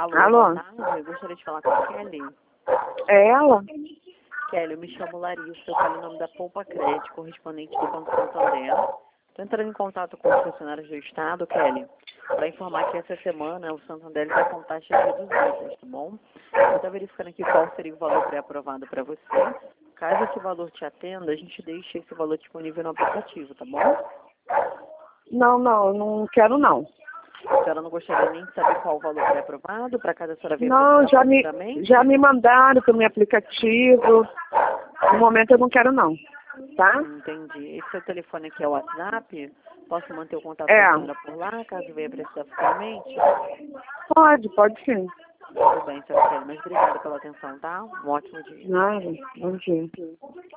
Alô, Alô? boa tarde. Eu gostaria de falar com a Kelly. É ela? Kelly, eu me chamo Larissa, eu falo em nome da Poupa Crédito, correspondente do Banco Santander. Estou entrando em contato com os funcionários do Estado, Kelly, para informar que essa semana o Santander está com taxas reduzidas, tá bom? Eu estou verificando aqui qual seria o valor pré-aprovado para você. Caso esse valor te atenda, a gente deixa esse valor disponível no aplicativo, tá bom? Não, eu não quero não. A senhora não gostaria nem de saber qual o valor pré-aprovado, para caso a senhora venha Não, procurar futuramente? já me mandaram pelo meu aplicativo. No momento eu não quero não, tá? Entendi. Esse seu telefone aqui é o WhatsApp? Posso manter o contato É. com a senhora por lá, caso venha precisar futuramente? Pode sim. Tudo bem, senhora Kelly, mas obrigada pela atenção, tá? Um ótimo dia. Nada, bom dia.